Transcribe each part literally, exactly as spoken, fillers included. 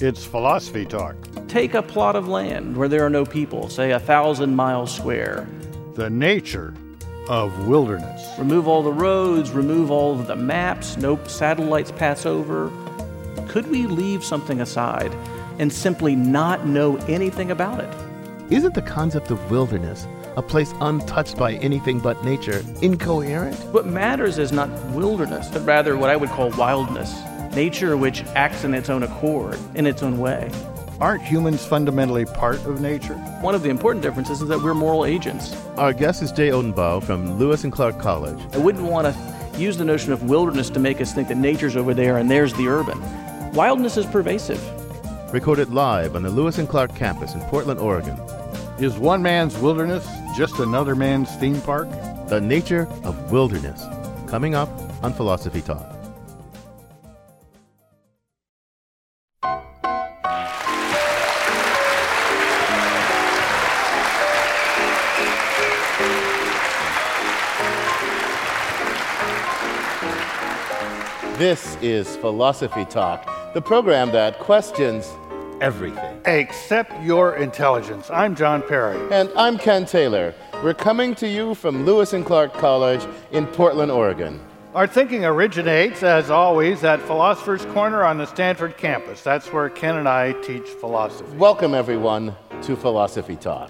It's Philosophy Talk. Take a plot of land where there are no people, say a thousand miles square. The nature of wilderness. Remove all the roads, remove all of the maps, no satellites pass over. Could we leave something aside and simply not know anything about it? Isn't the concept of wilderness, a place untouched by anything but nature, incoherent? What matters is not wilderness, but rather what I would call wildness. Nature which acts in its own accord, in its own way. Aren't humans fundamentally part of nature? One of the important differences is that we're moral agents. Our guest is Jay Odenbaugh from Lewis and Clark College. I wouldn't want to use the notion of wilderness to make us think that nature's over there and there's the urban. Wildness is pervasive. Recorded live on the Lewis and Clark campus in Portland, Oregon. Is one man's wilderness just another man's theme park? The nature of wilderness. Coming up on Philosophy Talk. This is Philosophy Talk, the program that questions everything. Except your intelligence. I'm John Perry. And I'm Ken Taylor. We're coming to you from Lewis and Clark College in Portland, Oregon. Our thinking originates, as always, at Philosopher's Corner on the Stanford campus. That's where Ken and I teach philosophy. Welcome, everyone, to Philosophy Talk.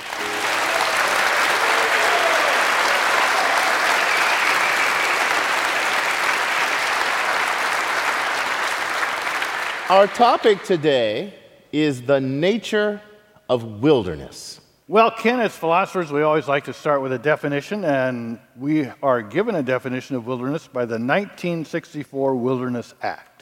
Our topic today is the nature of wilderness. Well, Ken, as philosophers, we always like to start with a definition, and we are given a definition of wilderness by the nineteen sixty-four Wilderness Act.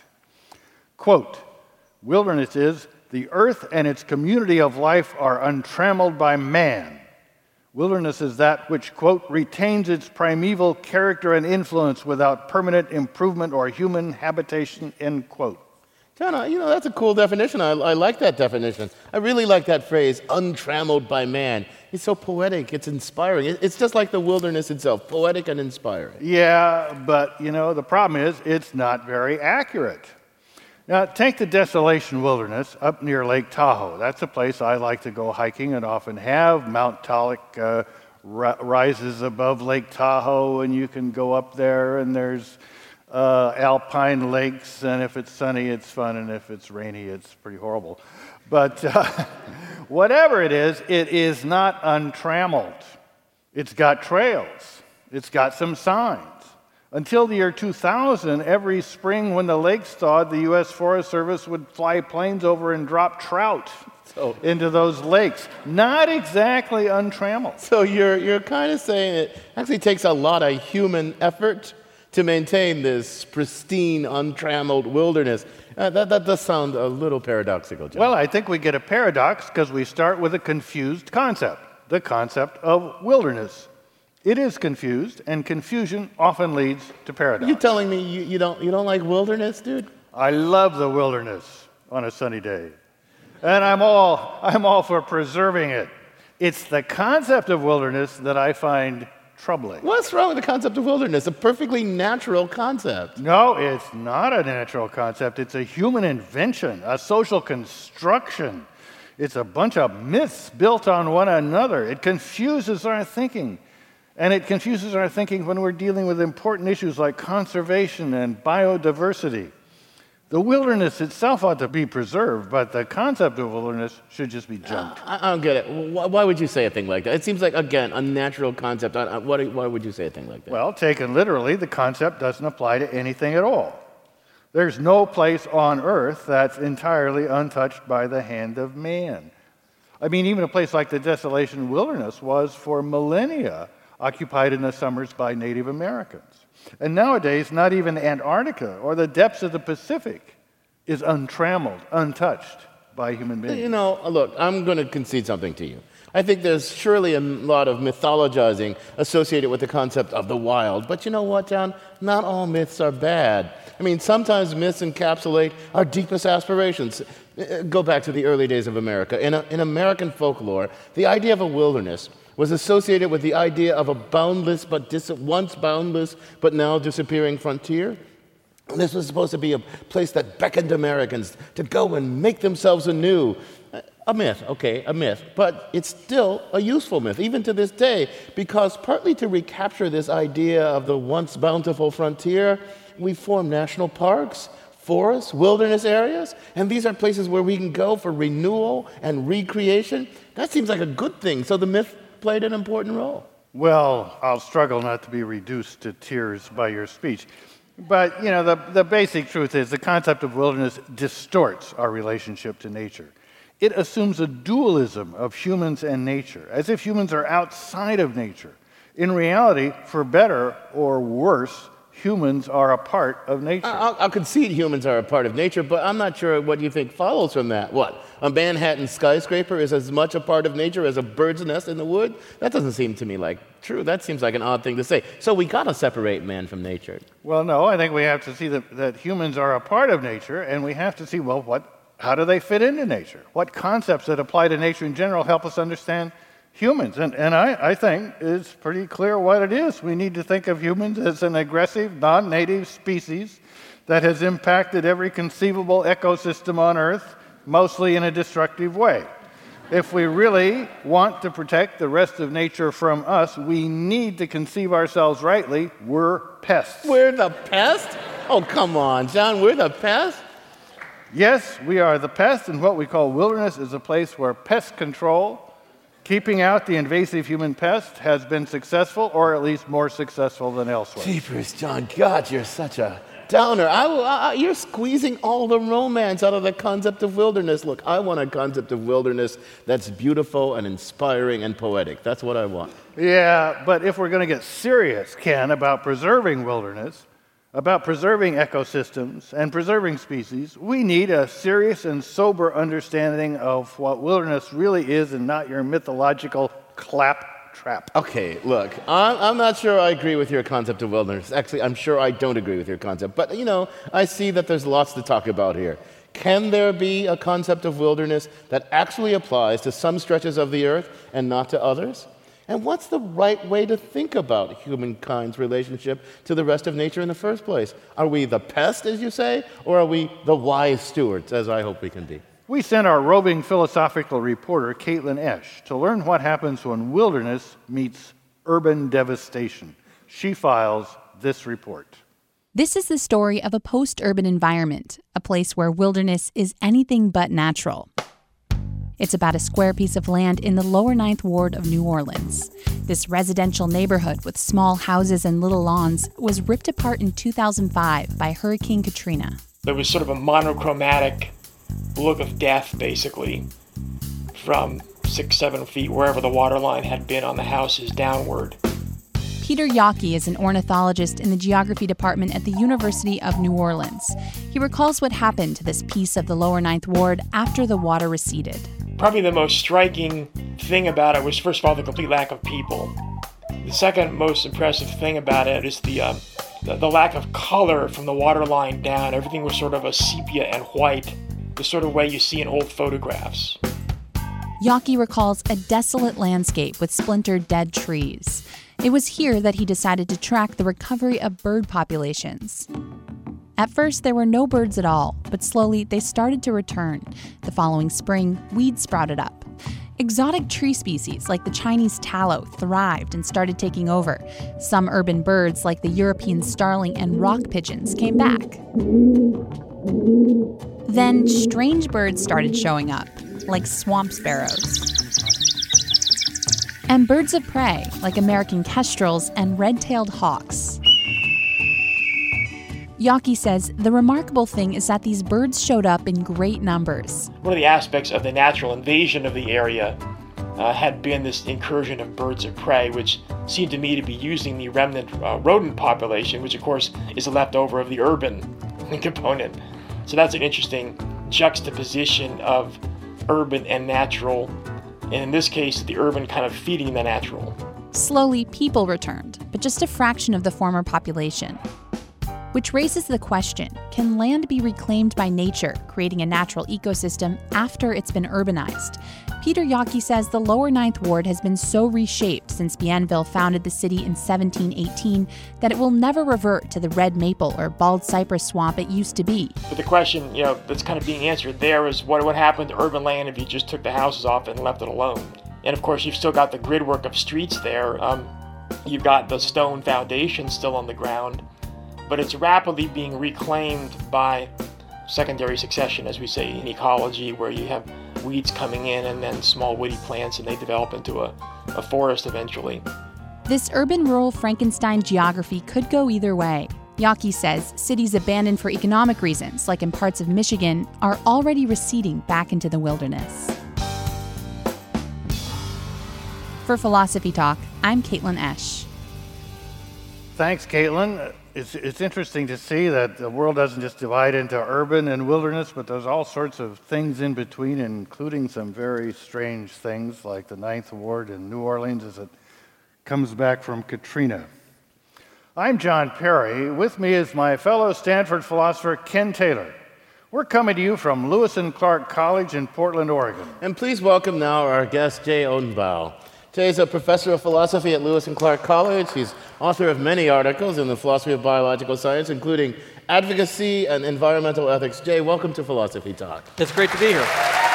Quote, wilderness is, the earth and its community of life are untrammeled by man. Wilderness is that which, quote, retains its primeval character and influence without permanent improvement or human habitation, end quote. John, you know, that's a cool definition. I, I like that definition. I really like that phrase, untrammeled by man. It's so poetic. It's inspiring. It, it's just like the wilderness itself, poetic and inspiring. Yeah, but, you know, the problem is it's not very accurate. Now, take the Desolation Wilderness up near Lake Tahoe. That's a place I like to go hiking and often have. Mount Tollick uh, ri- rises above Lake Tahoe, and you can go up there, and there's Uh, alpine lakes, and if it's sunny, it's fun, and if it's rainy, it's pretty horrible. But uh, whatever it is, it is not untrammeled. It's got trails. It's got some signs. Until the year two thousand, every spring when the lakes thawed, the U S Forest Service would fly planes over and drop trout so, into those lakes. Not exactly untrammeled. So you're, you're kind of saying it actually takes a lot of human effort to maintain this pristine, untrammeled wilderness. Uh, that, that does sound a little paradoxical, John. Well, I think we get a paradox because we start with a confused concept, the concept of wilderness. It is confused, and confusion often leads to paradox. You're telling me you, you, don't, you don't like wilderness, dude? I love the wilderness on a sunny day. And I'm all, I'm all for preserving it. It's the concept of wilderness that I find troubling. What's wrong with the concept of wilderness? A perfectly natural concept. No, it's not a natural concept. It's a human invention, a social construction. It's a bunch of myths built on one another. It confuses our thinking. And it confuses our thinking when we're dealing with important issues like conservation and biodiversity. The wilderness itself ought to be preserved, but the concept of wilderness should just be junked. Uh, I don't get it. Why would you say a thing like that? It seems like, again, a natural concept. Why would you say a thing like that? Well, taken literally, the concept doesn't apply to anything at all. There's no place on earth that's entirely untouched by the hand of man. I mean, even a place like the Desolation Wilderness was for millennia occupied in the summers by Native Americans. And nowadays, not even Antarctica or the depths of the Pacific is untrammeled, untouched by human beings. You know, look, I'm going to concede something to you. I think there's surely a lot of mythologizing associated with the concept of the wild. But you know what, John? Not all myths are bad. I mean, sometimes myths encapsulate our deepest aspirations. Go back to the early days of America. In, a, in American folklore, the idea of a wilderness was associated with the idea of a boundless but dis- once boundless but now disappearing frontier. This was supposed to be a place that beckoned Americans to go and make themselves anew. A myth, okay, a myth, but it's still a useful myth, even to this day, because partly to recapture this idea of the once bountiful frontier, we formed national parks, forests, wilderness areas, and these are places where we can go for renewal and recreation. That seems like a good thing, so the myth played an important role. Well, I'll struggle not to be reduced to tears by your speech. But, you know, the, the basic truth is the concept of wilderness distorts our relationship to nature. It assumes a dualism of humans and nature, as if humans are outside of nature. In reality, for better or worse, humans are a part of nature. I'll, I'll concede humans are a part of nature, but I'm not sure what you think follows from that. What? A Manhattan skyscraper is as much a part of nature as a bird's nest in the wood? That doesn't seem to me like true. That seems like an odd thing to say. So we got to separate man from nature. Well, no, I think we have to see that, that humans are a part of nature, and we have to see, well, what, how do they fit into nature? What concepts that apply to nature in general help us understand humans? And, and I, I think it's pretty clear what it is. We need to think of humans as an aggressive, non-native species that has impacted every conceivable ecosystem on Earth, mostly in a destructive way. If we really want to protect the rest of nature from us, we need to conceive ourselves rightly. We're pests. We're the pest? Oh, come on, John, we're the pest? Yes, we are the pest, and what we call wilderness is a place where pest control, keeping out the invasive human pest, has been successful, or at least more successful than elsewhere. Jeepers, John, God, you're such a downer. I, I, you're squeezing all the romance out of the concept of wilderness. Look, I want a concept of wilderness that's beautiful and inspiring and poetic. That's what I want. Yeah, but if we're going to get serious, Ken, about preserving wilderness, about preserving ecosystems and preserving species, we need a serious and sober understanding of what wilderness really is and not your mythological claptrap. Okay, look, I'm, I'm not sure I agree with your concept of wilderness. Actually, I'm sure I don't agree with your concept. But, you know, I see that there's lots to talk about here. Can there be a concept of wilderness that actually applies to some stretches of the earth and not to others? And what's the right way to think about humankind's relationship to the rest of nature in the first place? Are we the pest, as you say, or are we the wise stewards, as I hope we can be? We sent our roving philosophical reporter, Caitlin Esch, to learn what happens when wilderness meets urban devastation. She files this report. This is the story of a post-urban environment, a place where wilderness is anything but natural. It's about a square piece of land in the lower ninth ward of New Orleans. This residential neighborhood with small houses and little lawns was ripped apart in two thousand five by Hurricane Katrina. There was sort of a monochromatic look of death, basically, from six, seven feet, wherever the water line had been on the houses, downward. Peter Yockey is an ornithologist in the geography department at the University of New Orleans. He recalls what happened to this piece of the lower ninth ward after the water receded. Probably the most striking thing about it was, first of all, the complete lack of people. The second most impressive thing about it is the, uh, the, the lack of color from the water line down. Everything was sort of a sepia and white, the sort of way you see in old photographs. Yockey recalls a desolate landscape with splintered dead trees. It was here that he decided to track the recovery of bird populations. At first, there were no birds at all, but slowly they started to return. The following spring, weeds sprouted up. Exotic tree species like the Chinese tallow thrived and started taking over. Some urban birds like the European starling and rock pigeons came back. Then strange birds started showing up, like swamp sparrows. And birds of prey, like American kestrels and red-tailed hawks. Yockey says the remarkable thing is that these birds showed up in great numbers. One of the aspects of the natural invasion of the area uh, had been this incursion of birds of prey, which seemed to me to be using the remnant uh, rodent population, which of course is a leftover of the urban component. So that's an interesting juxtaposition of urban and natural, and in this case, the urban kind of feeding the natural. Slowly, people returned, but just a fraction of the former population. Which raises the question, can land be reclaimed by nature, creating a natural ecosystem after it's been urbanized? Peter Yockey says the lower Ninth Ward has been so reshaped since Bienville founded the city in seventeen eighteen that it will never revert to the red maple or bald cypress swamp it used to be. But the question, you know, that's kind of being answered there is what would happen to urban land if you just took the houses off and left it alone? And of course, you've still got the gridwork of streets there. Um, you've got the stone foundation still on the ground, but it's rapidly being reclaimed by secondary succession, as we say in ecology, where you have weeds coming in and then small woody plants, and they develop into a, a forest eventually. This urban-rural Frankenstein geography could go either way. Yockey says cities abandoned for economic reasons, like in parts of Michigan, are already receding back into the wilderness. For Philosophy Talk, I'm Caitlin Esch. Thanks, Caitlin. It's, it's interesting to see that the world doesn't just divide into urban and wilderness, but there's all sorts of things in between, including some very strange things like the Ninth Ward in New Orleans as it comes back from Katrina. I'm John Perry. With me is my fellow Stanford philosopher, Ken Taylor. We're coming to you from Lewis and Clark College in Portland, Oregon. And please welcome now our guest, Jay Odenbaugh. Jay is a professor of philosophy at Lewis and Clark College. He's author of many articles in the philosophy of biological science, including advocacy and environmental ethics. Jay, welcome to Philosophy Talk. It's great to be here.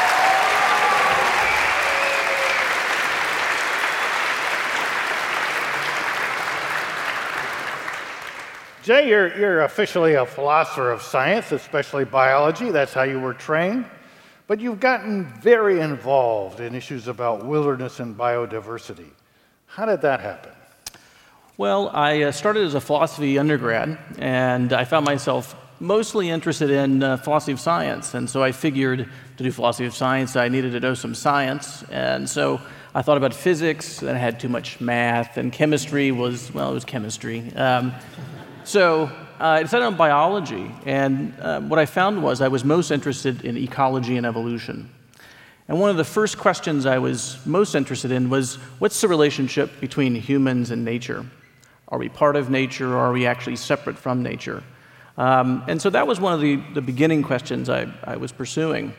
Jay, you're, you're officially a philosopher of science, especially biology. That's how you were trained. But you've gotten very involved in issues about wilderness and biodiversity. How did that happen? Well, I uh, started as a philosophy undergrad, and I found myself mostly interested in uh, philosophy of science. And so I figured to do philosophy of science, I needed to know some science. And so I thought about physics, and I had too much math, and chemistry was, well, it was chemistry. Um, so Uh, I decided on biology, and uh, what I found was I was most interested in ecology and evolution. And one of the first questions I was most interested in was, what's the relationship between humans and nature? Are we part of nature, or are we actually separate from nature? Um, and so that was one of the, the beginning questions I, I was pursuing.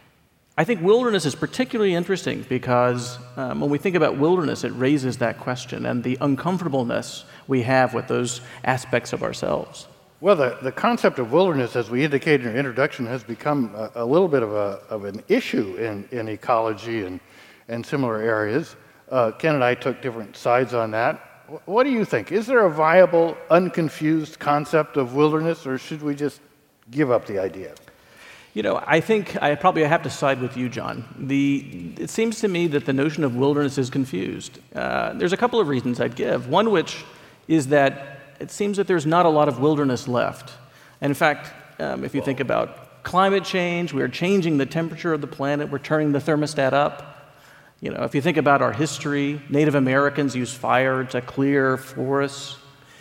I think wilderness is particularly interesting because um, when we think about wilderness, it raises that question and the uncomfortableness we have with those aspects of ourselves. Well, the, the concept of wilderness, as we indicated in our introduction, has become a, a little bit of, a, of an issue in, in ecology and, and similar areas. Uh, Ken and I took different sides on that. What do you think? Is there a viable, unconfused concept of wilderness, or should we just give up the idea? You know, I think I probably have to side with you, John. The, it seems to me that the notion of wilderness is confused. Uh, there's a couple of reasons I'd give. One which is that it seems that there's not a lot of wilderness left. And in fact, um, if you think about climate change, we're changing the temperature of the planet, we're turning the thermostat up. You know, if you think about our history, Native Americans used fire to clear forests.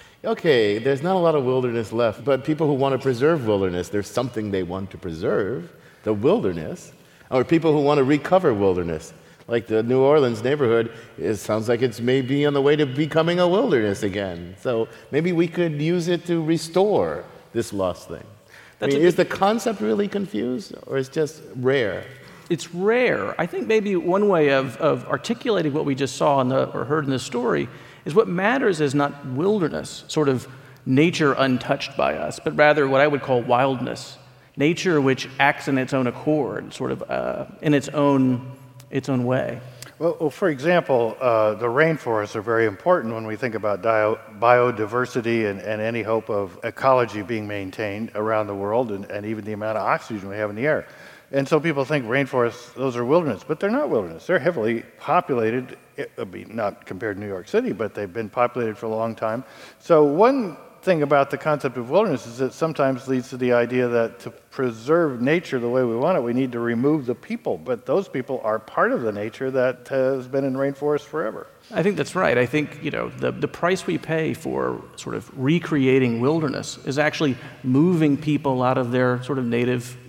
Okay, there's not a lot of wilderness left, but people who want to preserve wilderness, there's something they want to preserve, the wilderness, or people who want to recover wilderness. Like the New Orleans neighborhood, it sounds like it's maybe on the way to becoming a wilderness again. So maybe we could use it to restore this lost thing. I mean, is the concept really confused, or is it just rare? It's rare. I think maybe one way of, of articulating what we just saw in the, or heard in the story is what matters is not wilderness, sort of nature untouched by us, but rather what I would call wildness, nature which acts in its own accord, sort of uh, in its own its own way. Well, well for example, uh, the rainforests are very important when we think about dio- biodiversity and, and any hope of ecology being maintained around the world, and, and even the amount of oxygen we have in the air. And so people think rainforests, those are wilderness, but they're not wilderness. They're heavily populated, I mean, not compared to New York City, but they've been populated for a long time. So one thing about the concept of wilderness is it sometimes leads to the idea that to preserve nature the way we want it, we need to remove the people. But those people are part of the nature that has been in rainforests forever. I think that's right. I think, you know, the, the price we pay for sort of recreating wilderness is actually moving people out of their sort of native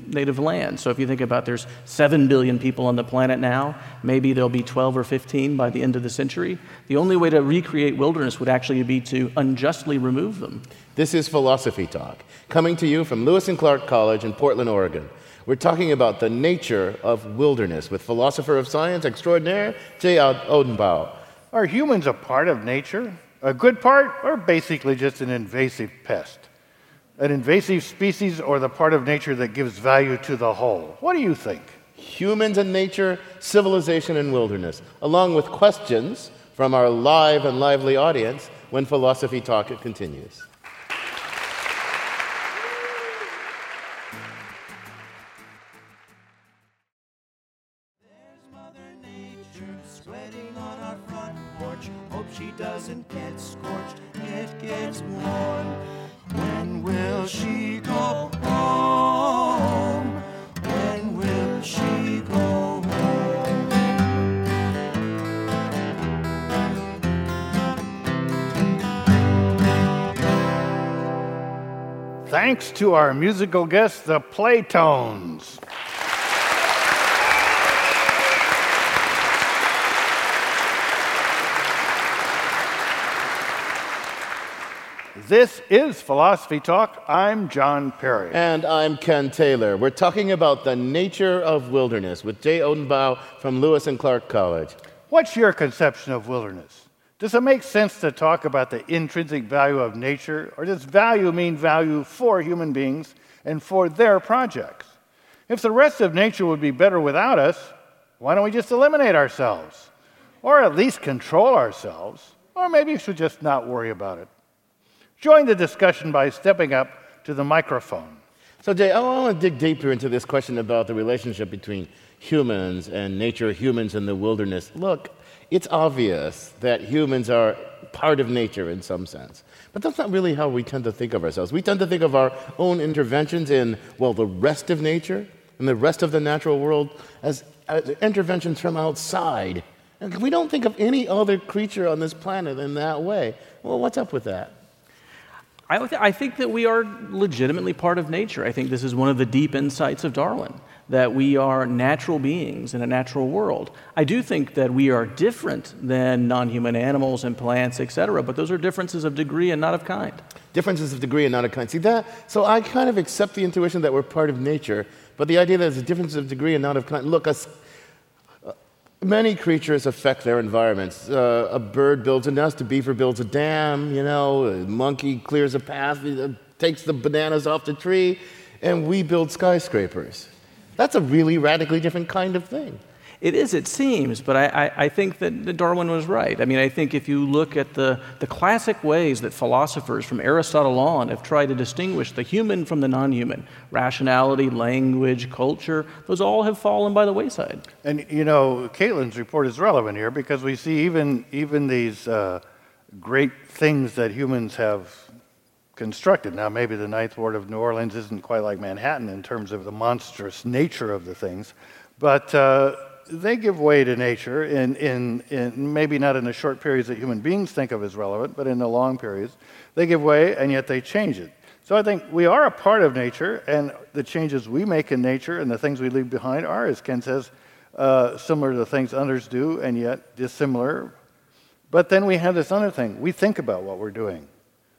native land. So if you think about there's seven billion people on the planet now, maybe there'll be twelve or fifteen by the end of the century. The only way to recreate wilderness would actually be to unjustly remove them. This is Philosophy Talk, coming to you from Lewis and Clark College in Portland, Oregon. We're talking about the nature of wilderness with philosopher of science extraordinaire, Jay Odenbaugh. Are humans a part of nature? A good part, or basically just an invasive pest? An invasive species, or the part of nature that gives value to the whole? What do you think? Humans and nature, civilization and wilderness, along with questions from our live and lively audience when Philosophy Talk continues. She doesn't get scorched, it gets warm. When will she go home? When will she go home? Thanks to our musical guests, the Playtones. This is Philosophy Talk. I'm John Perry. And I'm Ken Taylor. We're talking about the nature of wilderness with Jay Odenbaugh from Lewis and Clark College. What's your conception of wilderness? Does it make sense to talk about the intrinsic value of nature, or does value mean value for human beings and for their projects? If the rest of nature would be better without us, why don't we just eliminate ourselves? Or at least control ourselves? Or maybe we should just not worry about it. Join the discussion by stepping up to the microphone. So, Jay, I want to dig deeper into this question about the relationship between humans and nature, humans and the wilderness. Look, it's obvious that humans are part of nature in some sense. But that's not really how we tend to think of ourselves. We tend to think of our own interventions in, well, the rest of nature and the rest of the natural world as, as interventions from outside. And we don't think of any other creature on this planet in that way. Well, what's up with that? I, th- I think that we are legitimately part of nature. I think this is one of the deep insights of Darwin, that we are natural beings in a natural world. I do think that we are different than non-human animals and plants, et cetera, but those are differences of degree and not of kind. Differences of degree and not of kind. See that? So I kind of accept the intuition that we're part of nature, but the idea that there's a difference of degree and not of kind. Look, us, uh, many creatures affect their environments. Uh, a bird builds a nest, a beaver builds a dam, you know, a monkey clears a path, uh, takes the bananas off the tree, and we build skyscrapers. That's a really radically different kind of thing. It is, it seems, but I, I, I think that Darwin was right. I mean, I think if you look at the, the classic ways that philosophers from Aristotle on have tried to distinguish the human from the non-human, rationality, language, culture, those all have fallen by the wayside. And, you know, Caitlin's report is relevant here because we see even, even these uh, great things that humans have constructed. Now, maybe the Ninth Ward of New Orleans isn't quite like Manhattan in terms of the monstrous nature of the things, but uh, they give way to nature in, in, in maybe not in the short periods that human beings think of as relevant, but in the long periods. They give way, and yet they change it. So I think we are a part of nature, and the changes we make in nature and the things we leave behind are, as Ken says, uh, similar to the things others do, and yet dissimilar. But then we have this other thing. We think about what we're doing.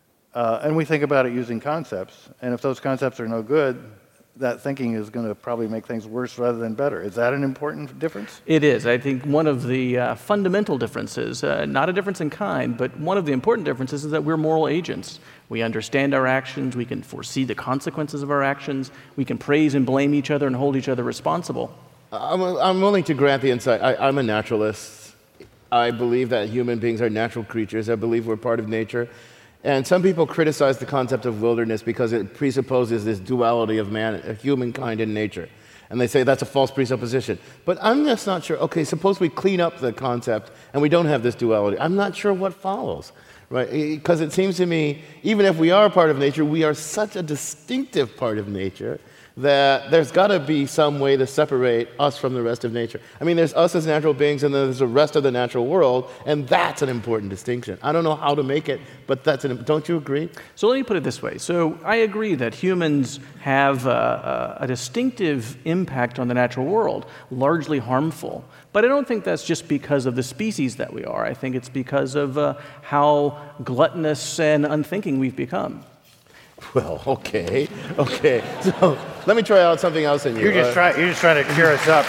Uh, and we think about it using concepts. And if those concepts are no good, that thinking is going to probably make things worse rather than better. Is that an important difference? It is. I think one of the uh, fundamental differences, uh, not a difference in kind, but one of the important differences is that we're moral agents. We understand our actions. We can foresee the consequences of our actions. We can praise and blame each other and hold each other responsible. I'm, I'm willing to grant the insight. I, I'm a naturalist. I believe that human beings are natural creatures. I believe we're part of nature. And some people criticize the concept of wilderness because it presupposes this duality of man, humankind and nature. And they say that's a false presupposition. But I'm just not sure. Okay, suppose we clean up the concept and we don't have this duality. I'm not sure what follows, right? Because it seems to me, even if we are part of nature, we are such a distinctive part of nature that there's got to be some way to separate us from the rest of nature. I mean, there's us as natural beings, and then there's the rest of the natural world, and that's an important distinction. I don't know how to make it, but that's an, don't you agree? So let me put it this way. So I agree that humans have a, a distinctive impact on the natural world, largely harmful. But I don't think that's just because of the species that we are. I think it's because of uh, how gluttonous and unthinking we've become. Well, okay, okay. So let me try out something else in you. You're just, uh, try, you're just trying to cheer us up.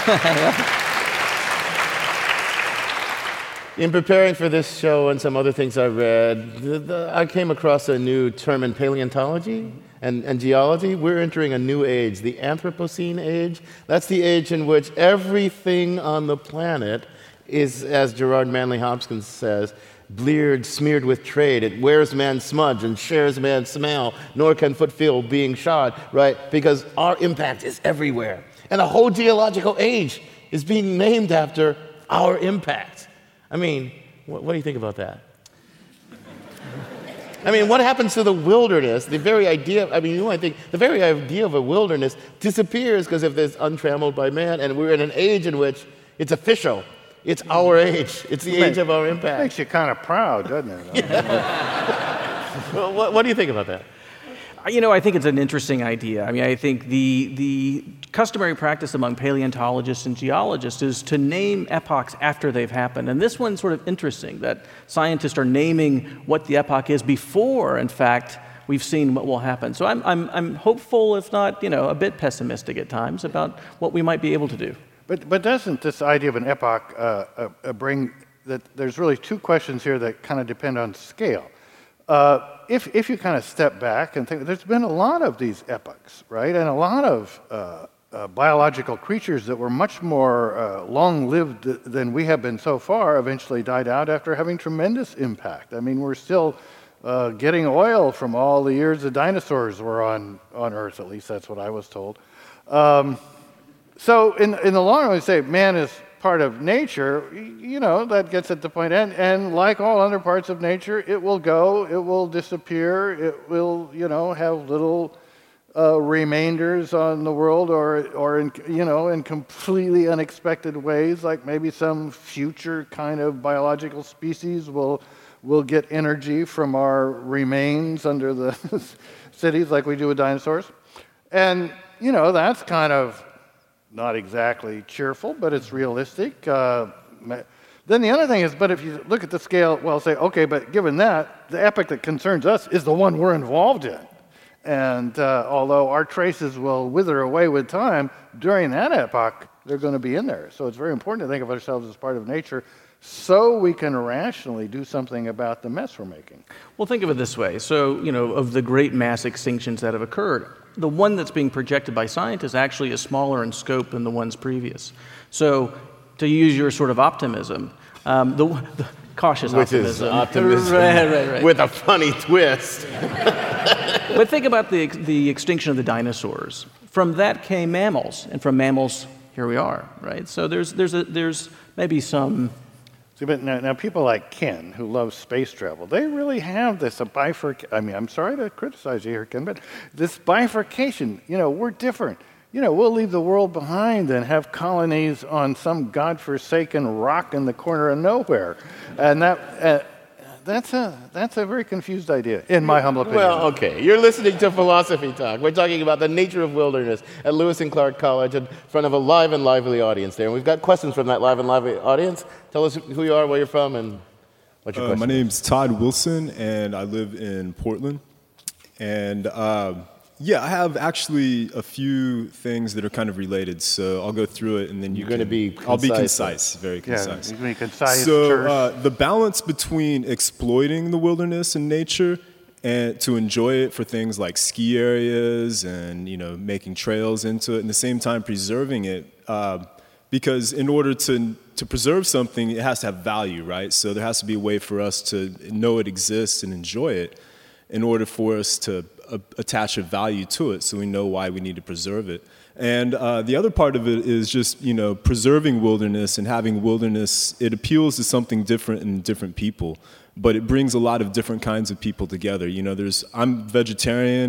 In preparing for this show and some other things I read, the, the, I came across a new term in paleontology and, and geology. We're entering a new age, the Anthropocene age. That's the age in which everything on the planet is, as Gerard Manley Hopkins says, bleared, smeared with trade. It wears man's smudge and shares man's smell, nor can foot feel being shod, right? Because our impact is everywhere. And a whole geological age is being named after our impact. I mean, what, what do you think about that? I mean, what happens to the wilderness? The very idea, I mean, you might think, the very idea of a wilderness disappears because if it's untrammeled by man, and we're in an age in which it's official. It's our age. It's the age of our impact. Makes you kind of proud, doesn't it? Well, what, what do you think about that? You know, I think it's an interesting idea. I mean, I think the the customary practice among paleontologists and geologists is to name epochs after they've happened. And this one's sort of interesting, that scientists are naming what the epoch is before, in fact, we've seen what will happen. So I'm I'm I'm hopeful, if not, you know, a bit pessimistic at times about what we might be able to do. But, but doesn't this idea of an epoch uh, uh, uh, bring that there's really two questions here that kind of depend on scale. Uh, if, if you kind of step back and think, there's been a lot of these epochs, right? And a lot of uh, uh, biological creatures that were much more uh, long-lived than we have been so far eventually died out after having tremendous impact. I mean, we're still uh, getting oil from all the years the dinosaurs were on, on Earth, at least that's what I was told. Um, So in, in the long run, we say man is part of nature, you know, that gets at the point. And, and like all other parts of nature, it will go, it will disappear, it will, you know, have little uh, remainders on the world or, or in, you know, in completely unexpected ways, like maybe some future kind of biological species will, will get energy from our remains under the cities like we do with dinosaurs. And, you know, that's kind of not exactly cheerful, but it's realistic. Uh, then the other thing is, but if you look at the scale, well, say, okay, but given that, the epoch that concerns us is the one we're involved in. And uh, although our traces will wither away with time, during that epoch, they're going to be in there. So it's very important to think of ourselves as part of nature so we can rationally do something about the mess we're making. Well, think of it this way. So, you know, of the great mass extinctions that have occurred, the one that's being projected by scientists actually is smaller in scope than the ones previous. So, to use your sort of optimism, um, the, the cautious Which optimism. is optimism right, right, right. with a funny twist. But think about the, the extinction of the dinosaurs. From that came mammals, and from mammals, here we are, right? So there's, there's, a, there's maybe some... See, but now, now people like Ken, who loves space travel, they really have this a bifurcation. I mean, I'm sorry to criticize you here, Ken, but this bifurcation, you know, we're different. You know, we'll leave the world behind and have colonies on some godforsaken rock in the corner of nowhere. And that... Uh, That's a, that's a very confused idea, in my humble opinion. Well, okay. You're listening to Philosophy Talk. We're talking about the nature of wilderness at Lewis and Clark College in front of a live and lively audience there. And we've got questions from that live and lively audience. Tell us who you are, where you're from, and what's your uh, question? My name's Todd Wilson, and I live in Portland. And uh, yeah, I have actually a few things that are kind of related, so I'll go through it, and then you You're going to be I'll be concise. concise, very Yeah, concise. you can be concise, So terse. uh, the balance between exploiting the wilderness and nature and to enjoy it for things like ski areas and, you know, making trails into it, and at the same time preserving it, uh, because in order to to preserve something, it has to have value, right? So there has to be a way for us to know it exists and enjoy it in order for us to uh, attach a value to it, so we know why we need to preserve it. And uh, the other part of it is just, you know, preserving wilderness and having wilderness. It appeals to something different in different people, but it brings a lot of different kinds of people together. You know, there's I'm vegetarian.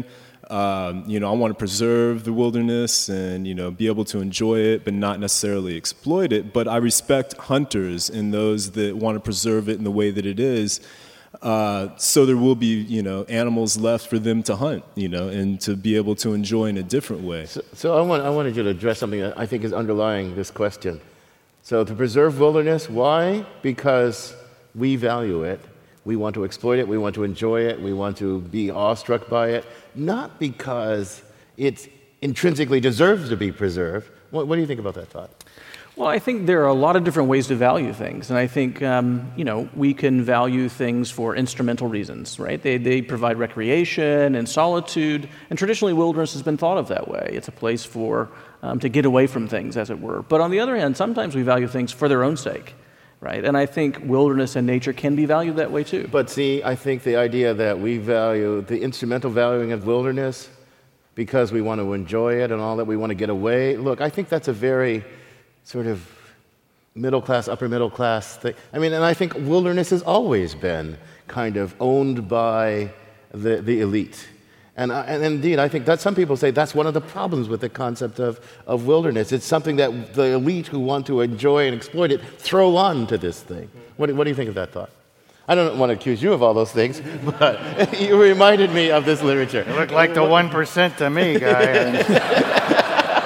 Um, you know, I want to preserve the wilderness and, you know, be able to enjoy it, but not necessarily exploit it. But I respect hunters and those that want to preserve it in the way that it is. Uh, so there will be, you know, animals left for them to hunt, you know, and to be able to enjoy in a different way. So, so I, want, I wanted you to address something that I think is underlying this question. So to preserve wilderness, why? Because we value it. We want to exploit it. We want to enjoy it. We want to be awestruck by it. Not because it intrinsically deserves to be preserved. What, what do you think about that thought? Well, I think there are a lot of different ways to value things, and I think um, you know we can value things for instrumental reasons, right? They they provide recreation and solitude, and traditionally wilderness has been thought of that way. It's a place for um, to get away from things, as it were. But on the other hand, sometimes we value things for their own sake, right? And I think wilderness and nature can be valued that way too. But see, I think the idea that we value the instrumental valuing of wilderness because we want to enjoy it and all that, we want to get away. Look, I think that's a very sort of middle class, upper middle class thing. I mean, and I think wilderness has always been kind of owned by the, the elite. And, I, and indeed, I think that some people say that's one of the problems with the concept of, of wilderness. It's something that the elite who want to enjoy and exploit it throw on to this thing. What do, what do you think of that thought? I don't want to accuse you of all those things, but you reminded me of this literature. You look like the one percent to me, guy.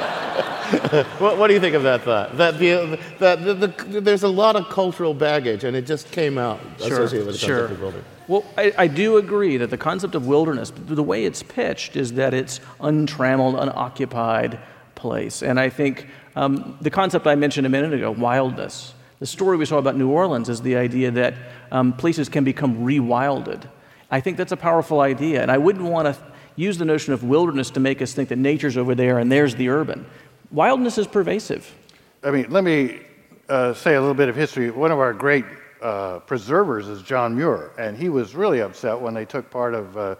What, what do you think of that thought? That, the, that the, the, there's a lot of cultural baggage, and it just came out associated with the sure. concept of wilderness. Well, I, I do agree that the concept of wilderness, the way it's pitched, is that it's untrammeled, unoccupied place. And I think um, the concept I mentioned a minute ago, wildness, the story we saw about New Orleans is the idea that um, places can become rewilded. I think that's a powerful idea, and I wouldn't want to use the notion of wilderness to make us think that nature's over there and there's the urban. Wildness is pervasive. I mean, let me uh, say a little bit of history. One of our great uh, preservers is John Muir, and he was really upset when they took part of, uh,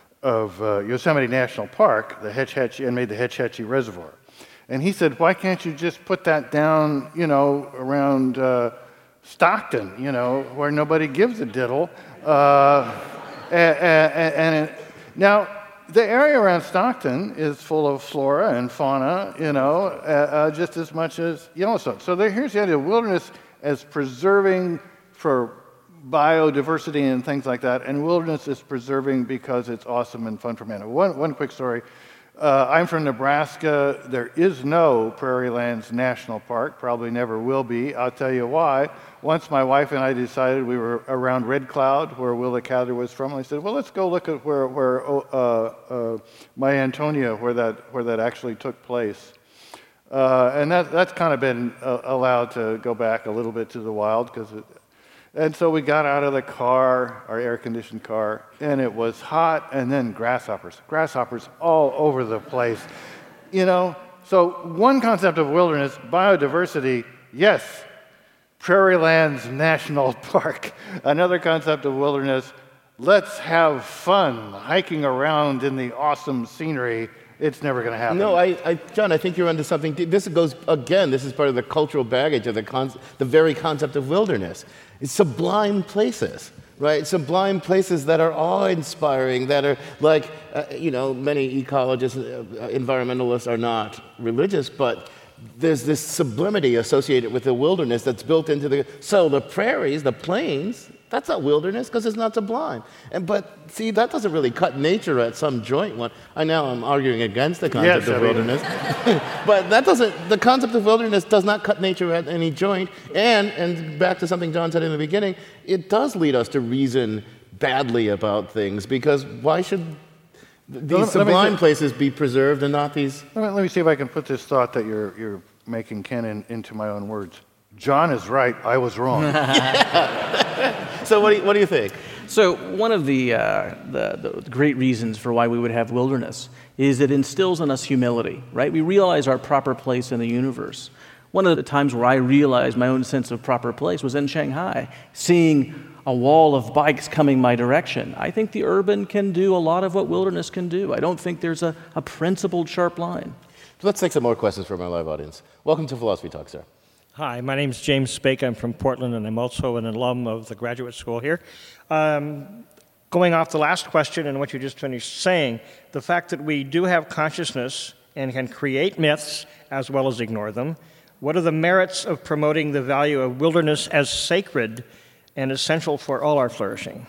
of uh, Yosemite National Park, the Hetch Hetchy, and made the Hetch Hetchy Reservoir. And he said, why can't you just put that down, you know, around uh, Stockton, you know, where nobody gives a diddle? Uh, and, and, and it, now, the area around Stockton is full of flora and fauna, you know, uh, uh, just as much as Yellowstone. So there, here's the idea of wilderness as preserving for biodiversity and things like that, and wilderness is preserving because it's awesome and fun for man. One, one quick story. Uh, I'm from Nebraska. There is no Prairie Lands National Park, probably never will be. I'll tell you why. Once my wife and I decided we were around Red Cloud, where Willa Cather was from, I said, well, let's go look at where, where uh, uh, Maya Antonia, where that, where that actually took place. Uh, and that, that's kind of been uh, allowed to go back a little bit to the wild, because it, and so we got out of the car, our air-conditioned car, and it was hot, and then grasshoppers. Grasshoppers all over the place. You know, so one concept of wilderness, biodiversity, yes, Prairie Lands National Park. Another concept of wilderness, let's have fun hiking around in the awesome scenery. It's never going to happen. No, I, I, John, I think you're onto something. This goes, again, this is part of the cultural baggage of the, con- the very concept of wilderness. It's sublime places, right? Sublime places that are awe-inspiring, that are like, uh, you know, many ecologists, uh, environmentalists are not religious, but there's this sublimity associated with the wilderness that's built into the... So the prairies, the plains, that's not wilderness because it's not sublime. And but see, that doesn't really cut nature at some joint one. I know I'm arguing against the concept yes, of I mean, wilderness, but that doesn't. The concept of wilderness does not cut nature at any joint. And and back to something John said in the beginning, it does lead us to reason badly about things, because why should these let, sublime let me, places be preserved and not these? Let me, let me see if I can put this thought that you're you're making, Ken, in, into my own words. John is right. I was wrong. So what do you, what do you think? So one of the, uh, the the great reasons for why we would have wilderness is it instills in us humility, right? We realize our proper place in the universe. One of the times where I realized my own sense of proper place was in Shanghai, seeing a wall of bikes coming my direction. I think the urban can do a lot of what wilderness can do. I don't think there's a, a principled, sharp line. Let's take some more questions from our live audience. Welcome to Philosophy Talk, sir. Hi, my name is James Spake. I'm from Portland, and I'm also an alum of the graduate school here. Um, going off the last question and what you just finished saying, the fact that we do have consciousness and can create myths as well as ignore them, what are the merits of promoting the value of wilderness as sacred and essential for all our flourishing?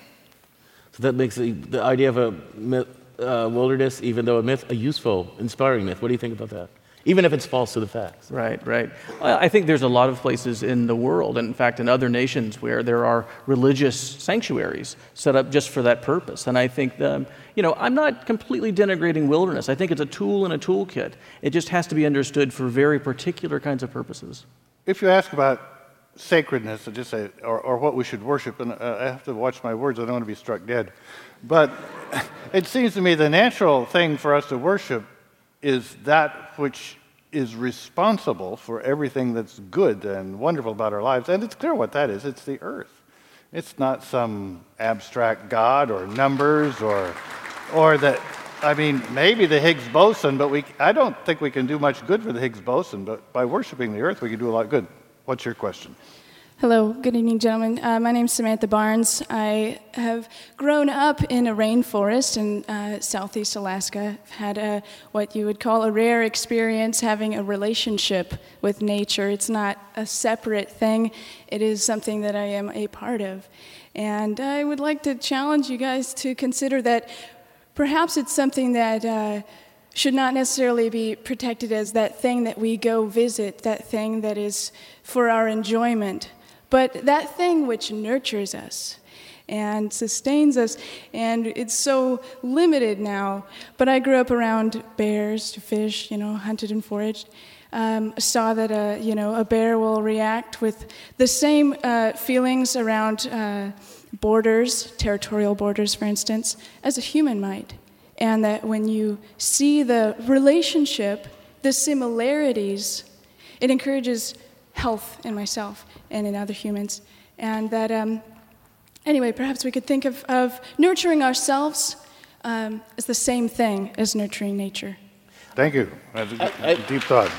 So that makes the, the idea of a myth, uh, wilderness, even though a myth, a useful, inspiring myth. What do you think about that? Even if it's false to the facts. Right, right. I think there's a lot of places in the world, and in fact in other nations, where there are religious sanctuaries set up just for that purpose. And I think, the, you know, I'm not completely denigrating wilderness. I think it's a tool in a toolkit. It just has to be understood for very particular kinds of purposes. If you ask about sacredness, I just say, or, or what we should worship, and uh, I have to watch my words, I don't want to be struck dead. But it seems to me the natural thing for us to worship is that which is responsible for everything that's good and wonderful about our lives. And it's clear what that is. It's the earth. It's not some abstract God or numbers or or that, I mean, maybe the Higgs boson, but we I don't think we can do much good for the Higgs boson, but by worshiping the earth we can do a lot of good. What's your question? Hello, good evening, gentlemen. Uh, my name's Samantha Barnes. I have grown up in a rainforest in uh, southeast Alaska. I've had a, what you would call a rare experience having a relationship with nature. It's not a separate thing. It is something that I am a part of. And I would like to challenge you guys to consider that perhaps it's something that uh, should not necessarily be protected as that thing that we go visit, that thing that is for our enjoyment, but that thing which nurtures us and sustains us, and it's so limited now. But I grew up around bears, fish, you know, hunted and foraged. Um, saw that a, you know, a bear will react with the same uh, feelings around uh, borders, territorial borders, for instance, as a human might. And that when you see the relationship, the similarities, it encourages health in myself and in other humans. And that, um, anyway, perhaps we could think of, of nurturing ourselves um, as the same thing as nurturing nature. Thank you. That's a I, I, deep thought.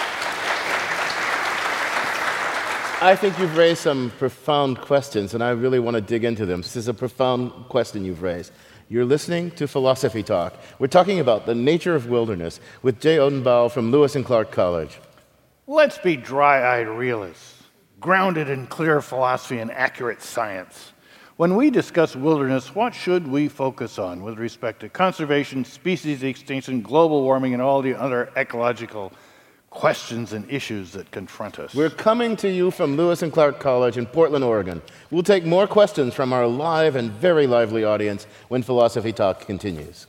I think you've raised some profound questions, and I really want to dig into them. This is a profound question you've raised. You're listening to Philosophy Talk. We're talking about the nature of wilderness with Jay Odenbaugh from Lewis and Clark College. Let's be dry-eyed realists, grounded in clear philosophy and accurate science. When we discuss wilderness, what should we focus on with respect to conservation, species extinction, global warming, and all the other ecological questions and issues that confront us? We're coming to you from Lewis and Clark College in Portland, Oregon. We'll take more questions from our live and very lively audience when Philosophy Talk continues.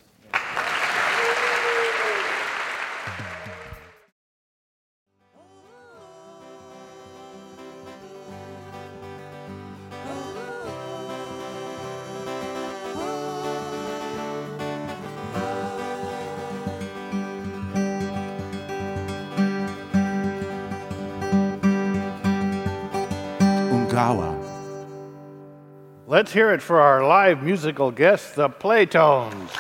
Let's hear it for our live musical guests, the Playtones.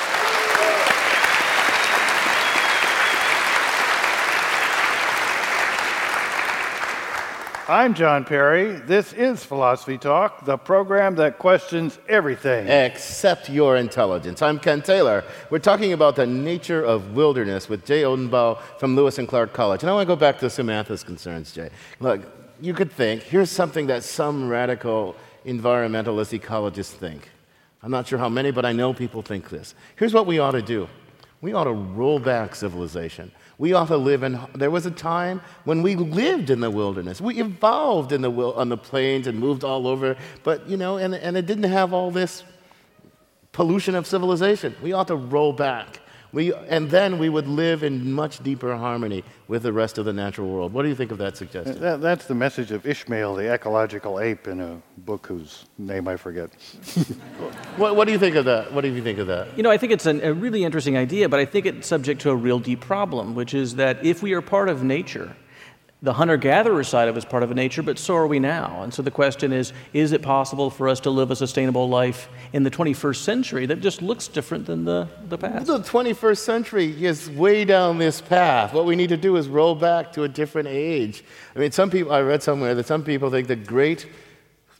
I'm John Perry. This is Philosophy Talk, the program that questions everything except your intelligence. I'm Ken Taylor. We're talking about the nature of wilderness with Jay Odenbaugh from Lewis and Clark College. And I want to go back to Samantha's concerns, Jay. Look, you could think, here's something that some radical environmentalist ecologists think. I'm not sure how many, but I know people think this. Here's what we ought to do. We ought to roll back civilization. We ought to live in, there was a time when we lived in the wilderness. We evolved in the on the plains and moved all over, but, you know, and, and it didn't have all this pollution of civilization. We ought to roll back. We, and then we would live in much deeper harmony with the rest of the natural world. What do you think of that suggestion? That, that's the message of Ishmael, the ecological ape, in a book whose name I forget. what, what do you think of that? What do you think of that? You know, I think it's an, a really interesting idea, but I think it's subject to a real deep problem, which is that if we are part of nature, the hunter-gatherer side of us is part of nature, but so are we now. And so the question is, is it possible for us to live a sustainable life in the twenty-first century that just looks different than the, the past? The twenty-first century is way down this path. What we need to do is roll back to a different age. I mean, some people, I read somewhere that some people think the great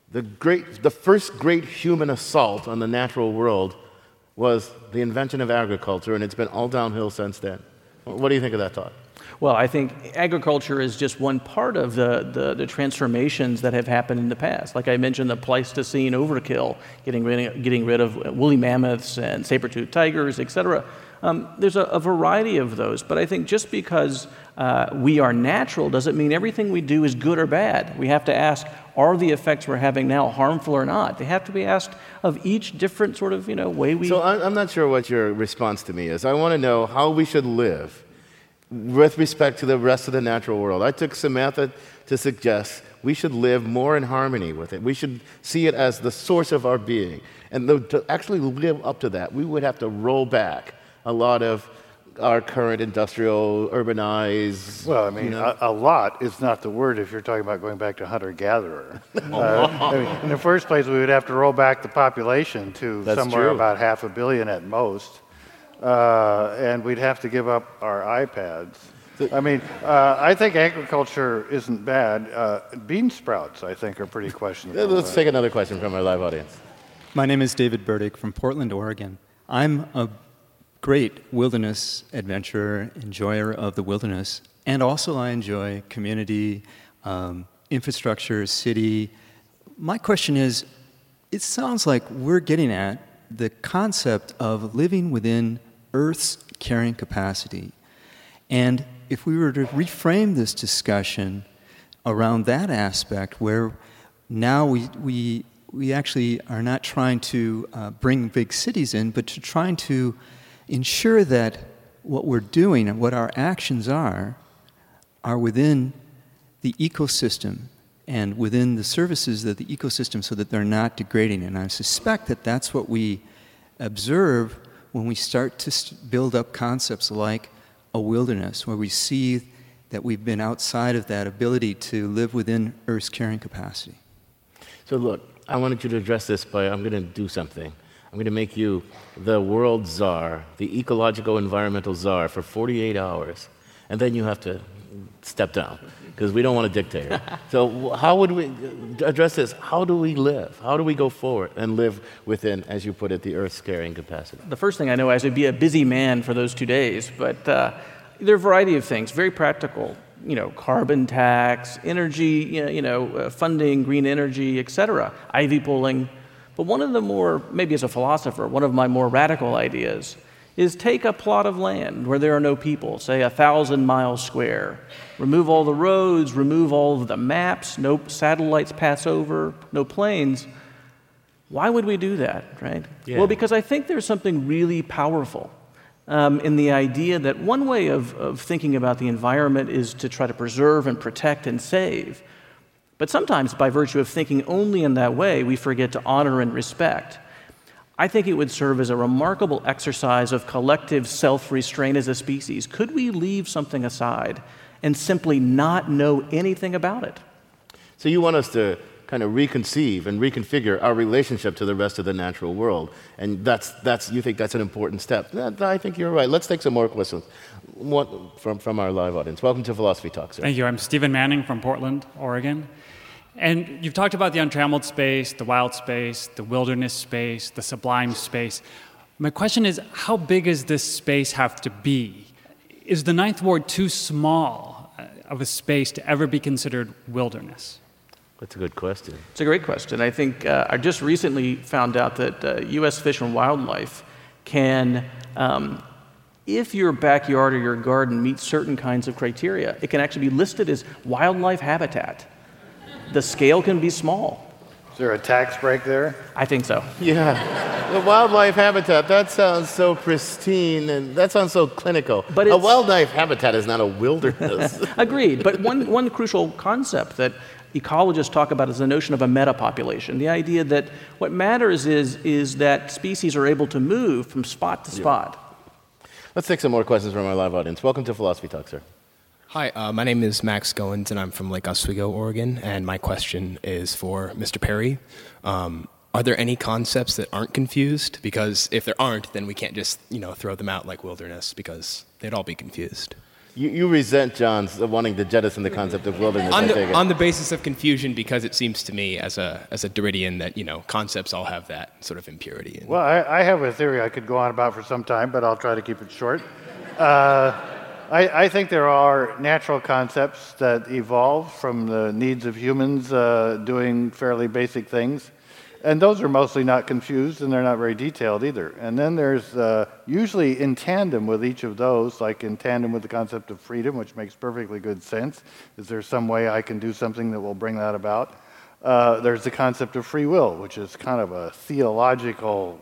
the great, the first great human assault on the natural world was the invention of agriculture, and it's been all downhill since then. What do you think of that thought? Well, I think agriculture is just one part of the, the, the transformations that have happened in the past. Like I mentioned, the Pleistocene overkill, getting rid, getting rid of woolly mammoths and saber-toothed tigers, et cetera. Um, there's a, a variety of those, but I think just because uh, we are natural doesn't mean everything we do is good or bad. We have to ask, are the effects we're having now harmful or not? They have to be asked of each different sort of, you know, way we... So I'm not sure what your response to me is. I want to know how we should live with respect to the rest of the natural world. I took Samantha to suggest we should live more in harmony with it. We should see it as the source of our being. And to actually live up to that, we would have to roll back a lot of our current industrial, urbanized... Well, I mean, you know? a, a lot is not the word if you're talking about going back to hunter-gatherer. uh, I mean, in the first place, we would have to roll back the population to That's somewhere true. about half a billion at most. Uh, and we'd have to give up our iPads. I mean, uh, I think agriculture isn't bad. Uh, bean sprouts, I think, are pretty questionable. Let's take another question from our live audience. My name is David Burdick from Portland, Oregon. I'm a great wilderness adventurer, enjoyer of the wilderness, and also I enjoy community, um, infrastructure, city. My question is, it sounds like we're getting at the concept of living within Earth's carrying capacity. And if we were to reframe this discussion around that aspect, where now we, we, we actually are not trying to uh, bring big cities in, but to trying to ensure that what we're doing and what our actions are, are within the ecosystem and within the services of the ecosystem so that they're not degrading. And I suspect that that's what we observe when we start to build up concepts like a wilderness, where we see that we've been outside of that ability to live within Earth's carrying capacity. So look, I wanted you to address this by, I'm going to do something. I'm going to make you the world czar, the ecological environmental czar for forty-eight hours, and then you have to step down, because we don't want a dictator. So how would we address this? How do we live? How do we go forward and live within, as you put it, the Earth's carrying capacity? The first thing I know is I'd be a busy man for those two days, but uh, there are a variety of things, very practical. You know, carbon tax, energy, you know, you know uh, funding, green energy, et cetera, ivy pulling. But one of the more, maybe as a philosopher, one of my more radical ideas is take a plot of land where there are no people, say a thousand miles square, remove all the roads, remove all of the maps, no satellites pass over, no planes. Why would we do that, right? Yeah. Well, because I think there's something really powerful um, in the idea that one way of, of thinking about the environment is to try to preserve and protect and save. But sometimes, by virtue of thinking only in that way, we forget to honor and respect. I think it would serve as a remarkable exercise of collective self-restraint as a species. Could we leave something aside and simply not know anything about it? So you want us to kind of reconceive and reconfigure our relationship to the rest of the natural world, and that's that's you think that's an important step. That, I think you're right. Let's take some more questions. One from from our live audience. Welcome to Philosophy Talk, sir. Thank you. I'm Stephen Manning from Portland, Oregon. And you've talked about the untrammeled space, the wild space, the wilderness space, the sublime space. My question is, how big does this space have to be? Is the Ninth Ward too small of a space to ever be considered wilderness? That's a good question. It's a great question. I think uh, I just recently found out that uh, U S Fish and Wildlife can, um, if your backyard or your garden meets certain kinds of criteria, it can actually be listed as wildlife habitat. The scale can be small. Is there a tax break there? I think so. Yeah. The wildlife habitat, that sounds so pristine, and that sounds so clinical. But a it's- wildlife habitat is not a wilderness. Agreed. But one, one crucial concept that ecologists talk about is the notion of a metapopulation. The idea that what matters is, is that species are able to move from spot to spot. Let's take some more questions from our live audience. Welcome to Philosophy Talk, sir. Hi, uh, my name is Max Goins, and I'm from Lake Oswego, Oregon, and my question is for Mister Perry. Um, are there any concepts that aren't confused? Because if there aren't, then we can't just, you know, throw them out like wilderness, because they'd all be confused. You, you resent John's wanting to jettison the concept of wilderness. On I the, take it. on the basis of confusion, because it seems to me as a as a Derridian that, you know, concepts all have that sort of impurity. And Well, I, I have a theory I could go on about for some time, but I'll try to keep it short. Uh, I, I think there are natural concepts that evolve from the needs of humans uh, doing fairly basic things. And those are mostly not confused, and they're not very detailed either. And then there's uh, usually in tandem with each of those, like in tandem with the concept of freedom, which makes perfectly good sense. Is there some way I can do something that will bring that about? Uh, there's the concept of free will, which is kind of a theological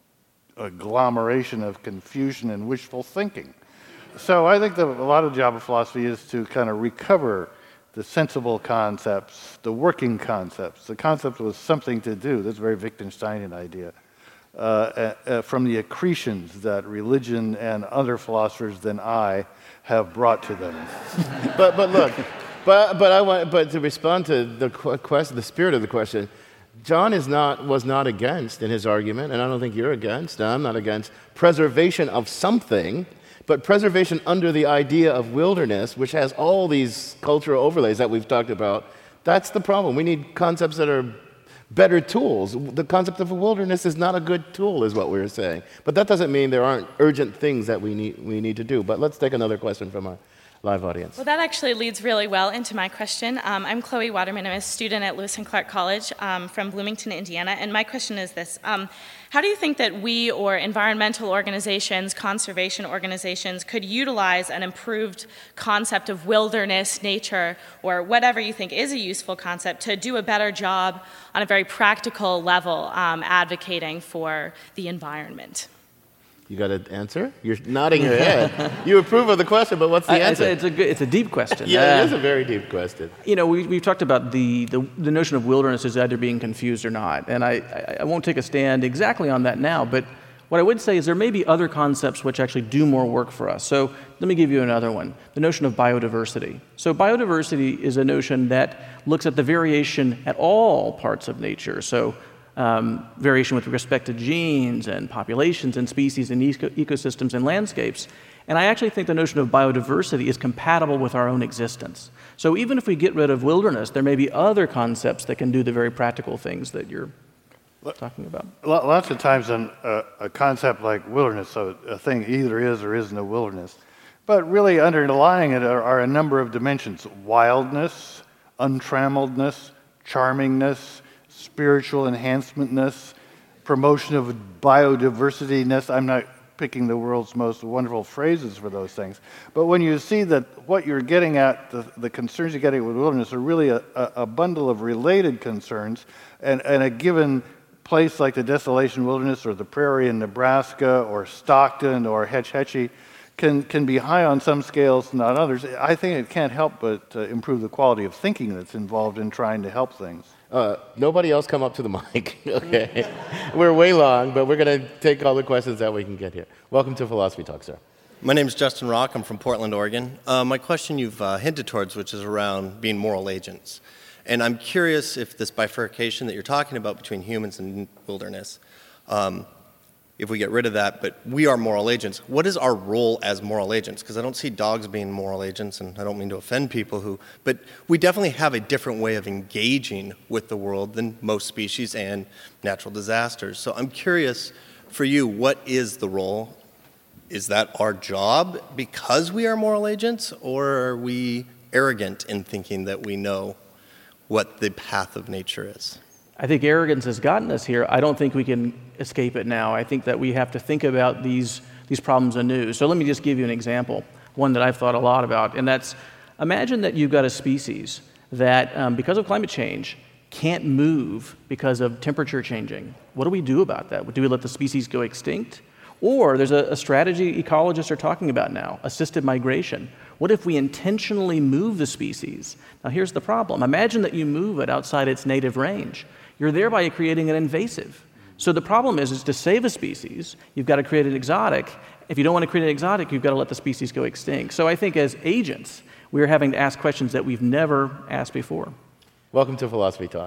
agglomeration of confusion and wishful thinking. So I think that a lot of the job of philosophy is to kind of recover the sensible concepts, the working concepts, the concept with something to do. That's a very Wittgensteinian idea. Uh, uh, uh, from the accretions that religion and other philosophers than I have brought to them. but but look, but but I want but to respond to the question, the spirit of the question, John is not was not against in his argument, and I don't think you're against. And I'm not against preservation of something. But preservation under the idea of wilderness, which has all these cultural overlays that we've talked about, that's the problem. We need concepts that are better tools. The concept of a wilderness is not a good tool, is what we were saying. But that doesn't mean there aren't urgent things that we need, we need to do. But let's take another question from our live audience. Well, that actually leads really well into my question. Um, I'm Chloe Waterman. I'm a student at Lewis and Clark College um, from Bloomington, Indiana. And my question is this. Um, how do you think that we or environmental organizations, conservation organizations, could utilize an improved concept of wilderness, nature, or whatever you think is a useful concept to do a better job on a very practical level um, advocating for the environment? You got an answer? You're nodding your head. You approve of the question, but what's the I, answer? It's a, it's, a good, it's a deep question. yeah, uh, it is a very deep question. You know, we, we've talked about the, the, the notion of wilderness as either being confused or not, and I, I, I won't take a stand exactly on that now, but what I would say is there may be other concepts which actually do more work for us. So let me give you another one, the notion of biodiversity. So biodiversity is a notion that looks at the variation at all parts of nature. So Um, variation with respect to genes and populations and species and eco- ecosystems and landscapes. And I actually think the notion of biodiversity is compatible with our own existence. So even if we get rid of wilderness, there may be other concepts that can do the very practical things that you're talking about. Lots of times in a, a concept like wilderness, so a thing either is or isn't a wilderness, but really underlying it are, are a number of dimensions: wildness, untrammeledness, charmingness, spiritual enhancementness, promotion of biodiversityness. I'm not picking the world's most wonderful phrases for those things. But when you see that what you're getting at, the, the concerns you're getting with wilderness are really a, a, a bundle of related concerns, and, and a given place like the Desolation Wilderness or the prairie in Nebraska or Stockton or Hetch Hetchy can, can be high on some scales, not others. I think it can't help but uh, improve the quality of thinking that's involved in trying to help things. Uh, nobody else come up to the mic, okay? We're way long, but we're going to take all the questions that we can get here. Welcome to Philosophy Talk, sir. My name is Justin Rock. I'm from Portland, Oregon. Uh, my question you've uh, hinted towards, which is around being moral agents. And I'm curious if this bifurcation that you're talking about between humans and wilderness, um, if we get rid of that, but we are moral agents, what is our role as moral agents? Because I don't see dogs being moral agents, and I don't mean to offend people who, but we definitely have a different way of engaging with the world than most species and natural disasters. So I'm curious, for you, what is the role? Is that our job because we are moral agents, or are we arrogant in thinking that we know what the path of nature is? I think arrogance has gotten us here. I don't think we can escape it now. I think that we have to think about these, these problems anew. So let me just give you an example, one that I've thought a lot about, and that's imagine that you've got a species that, um, because of climate change, can't move because of temperature changing. What do we do about that? Do we let the species go extinct? Or there's a, a strategy ecologists are talking about now, assisted migration. What if we intentionally move the species? Now here's the problem. Imagine that you move it outside its native range. You're thereby creating an invasive. So the problem is, is to save a species, you've got to create an exotic. If you don't want to create an exotic, you've got to let the species go extinct. So I think as agents, we're having to ask questions that we've never asked before. Welcome to Philosophy Talk.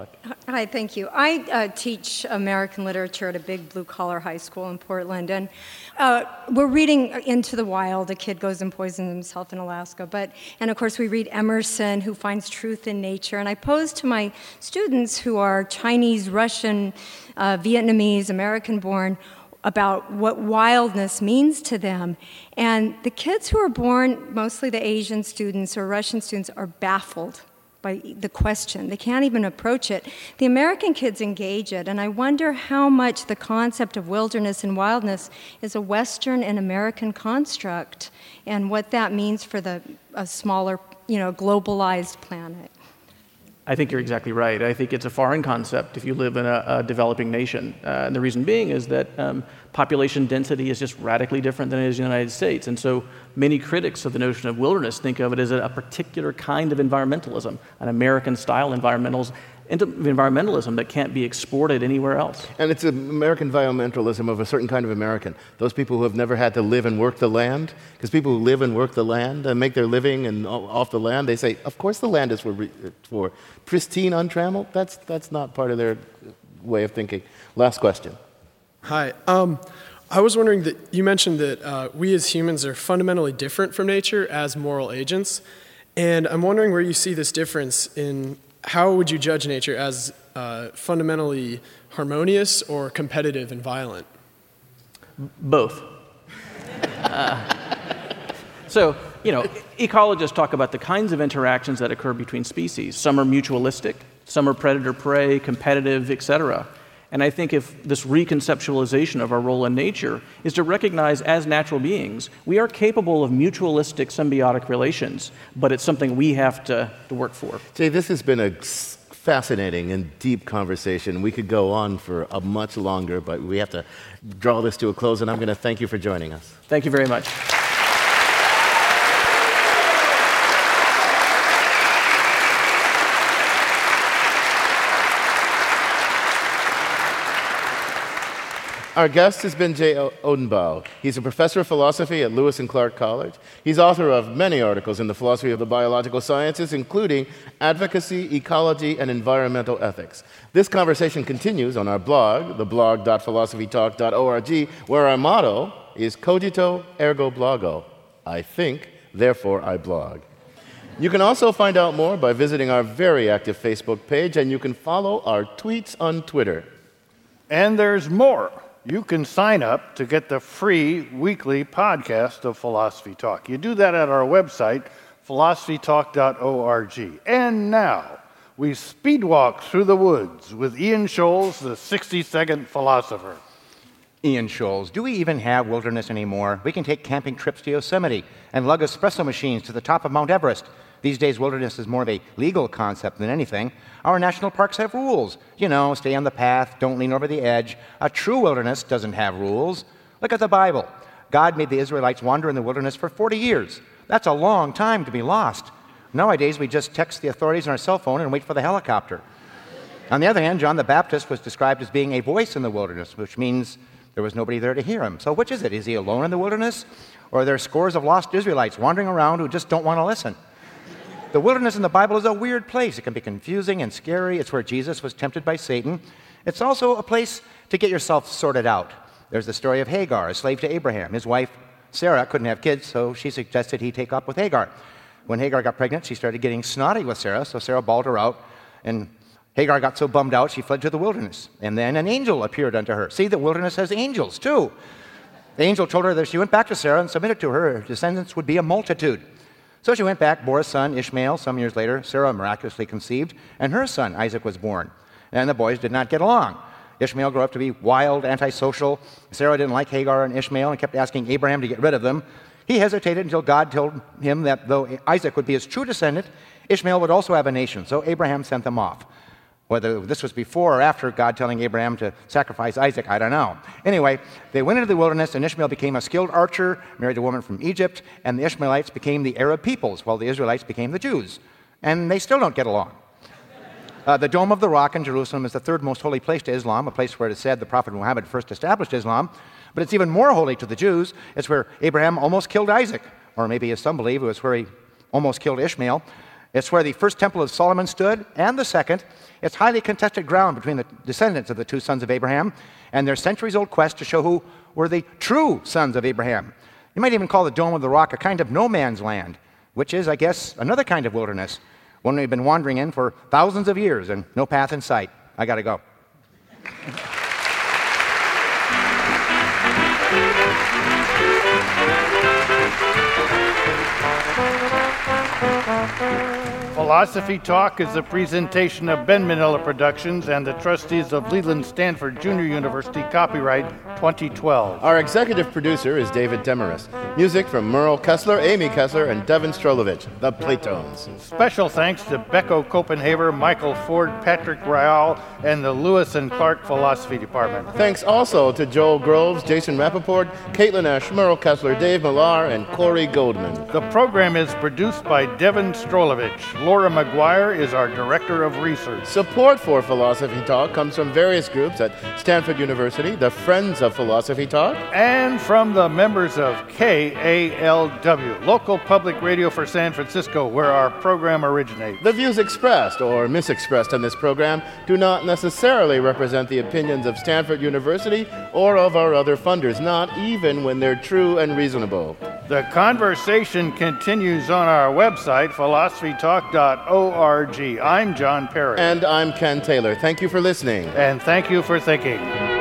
Hi, thank you. I uh, teach American literature at a big blue-collar high school in Portland, and uh, we're reading Into the Wild. A kid goes and poisons himself in Alaska. But, and of course, we read Emerson, who finds truth in nature. And I pose to my students who are Chinese, Russian, uh, Vietnamese, American-born, about what wildness means to them. And the kids who are born, mostly the Asian students or Russian students, are baffled by the question. They can't even approach it. The American kids engage it, and I wonder how much the concept of wilderness and wildness is a Western and American construct, and what that means for the a smaller, you know, globalized planet. I think you're exactly right. I think it's a foreign concept if you live in a, a developing nation. Uh, and the reason being is that um, population density is just radically different than it is in the United States. And so many critics of the notion of wilderness think of it as a, a particular kind of environmentalism, an American-style environmentals, environmentalism that can't be exported anywhere else. And it's an American environmentalism of a certain kind of American. Those people who have never had to live and work the land, because people who live and work the land and make their living and off the land, they say, of course the land is for, for pristine, untrammeled. That's, that's not part of their way of thinking. Last question. Hi. Um, I was wondering that you mentioned that uh, we as humans are fundamentally different from nature as moral agents. And I'm wondering where you see this difference in how would you judge nature as uh, fundamentally harmonious or competitive and violent? Both. uh, so, you know, ecologists talk about the kinds of interactions that occur between species. Some are mutualistic, some are predator-prey, competitive, et cetera. And I think if this reconceptualization of our role in nature is to recognize as natural beings, we are capable of mutualistic symbiotic relations, but it's something we have to, to work for. Jay, this has been a fascinating and deep conversation. We could go on for a much longer, but we have to draw this to a close, and I'm going to thank you for joining us. Thank you very much. Our guest has been Jay Odenbaugh. He's a professor of philosophy at Lewis and Clark College. He's author of many articles in the philosophy of the biological sciences, including Advocacy, Ecology, and Environmental Ethics. This conversation continues on our blog, the blog dot philosophy talk dot org, where our motto is Cogito ergo blogo. I think, therefore I blog. You can also find out more by visiting our very active Facebook page, and you can follow our tweets on Twitter. And there's more. You can sign up to get the free weekly podcast of Philosophy Talk. You do that at our website, philosophy talk dot org. And now, we speed walk through the woods with Ian Scholes, the sixty-second philosopher. Ian Scholes, do we even have wilderness anymore? We can take camping trips to Yosemite and lug espresso machines to the top of Mount Everest. These days, wilderness is more of a legal concept than anything. Our national parks have rules. You know, stay on the path, don't lean over the edge. A true wilderness doesn't have rules. Look at the Bible. God made the Israelites wander in the wilderness for forty years. That's a long time to be lost. Nowadays, we just text the authorities on our cell phone and wait for the helicopter. On the other hand, John the Baptist was described as being a voice in the wilderness, which means there was nobody there to hear him. So which is it? Is he alone in the wilderness? Or are there scores of lost Israelites wandering around who just don't want to listen? The wilderness in the Bible is a weird place. It can be confusing and scary. It's where Jesus was tempted by Satan. It's also a place to get yourself sorted out. There's the story of Hagar, a slave to Abraham. His wife, Sarah, couldn't have kids, so she suggested he take up with Hagar. When Hagar got pregnant, she started getting snotty with Sarah, so Sarah bawled her out, and Hagar got so bummed out, she fled to the wilderness. And then an angel appeared unto her. See, the wilderness has angels, too. The angel told her that if she went back to Sarah and submitted to her, her descendants would be a multitude. So she went back, bore a son, Ishmael. Some years later, Sarah miraculously conceived, and her son, Isaac, was born. And the boys did not get along. Ishmael grew up to be wild, antisocial. Sarah didn't like Hagar and Ishmael and kept asking Abraham to get rid of them. He hesitated until God told him that though Isaac would be his true descendant, Ishmael would also have a nation. So Abraham sent them off. Whether this was before or after God telling Abraham to sacrifice Isaac, I don't know. Anyway, they went into the wilderness, and Ishmael became a skilled archer, married a woman from Egypt, and the Ishmaelites became the Arab peoples, while the Israelites became the Jews. And they still don't get along. Uh, the Dome of the Rock in Jerusalem is the third most holy place to Islam, a place where it is said the Prophet Muhammad first established Islam. But it's even more holy to the Jews. It's where Abraham almost killed Isaac, or maybe, as some believe, it was where he almost killed Ishmael. It's where the first temple of Solomon stood, and the second. It's highly contested ground between the descendants of the two sons of Abraham and their centuries-old quest to show who were the true sons of Abraham. You might even call the Dome of the Rock a kind of no man's land, which is, I guess, another kind of wilderness, one we've been wandering in for thousands of years and no path in sight. I gotta go. Philosophy Talk is a presentation of Ben Manila Productions and the trustees of Leland Stanford Junior University, copyright twenty twelve. Our executive producer is David Demarest. Music from Merle Kessler, Amy Kessler, and Devin Strolovich, the Platones. Special thanks to Becco Copenhaver, Michael Ford, Patrick Ryall, and the Lewis and Clark Philosophy Department. Thanks also to Joel Groves, Jason Rappaport, Caitlin Esch, Merle Kessler, Dave Millar, and Corey Goldman. The program is produced by Devin Strolovich. Laura McGuire is our Director of Research. Support for Philosophy Talk comes from various groups at Stanford University, the Friends of Philosophy Talk, and from the members of K A L W, local public radio for San Francisco, where our program originates. The views expressed or misexpressed on this program do not necessarily represent the opinions of Stanford University or of our other funders, not even when they're true and reasonable. The conversation continues on our website, philosophy talk dot org. I'm John Perry. And I'm Ken Taylor. Thank you for listening. And thank you for thinking.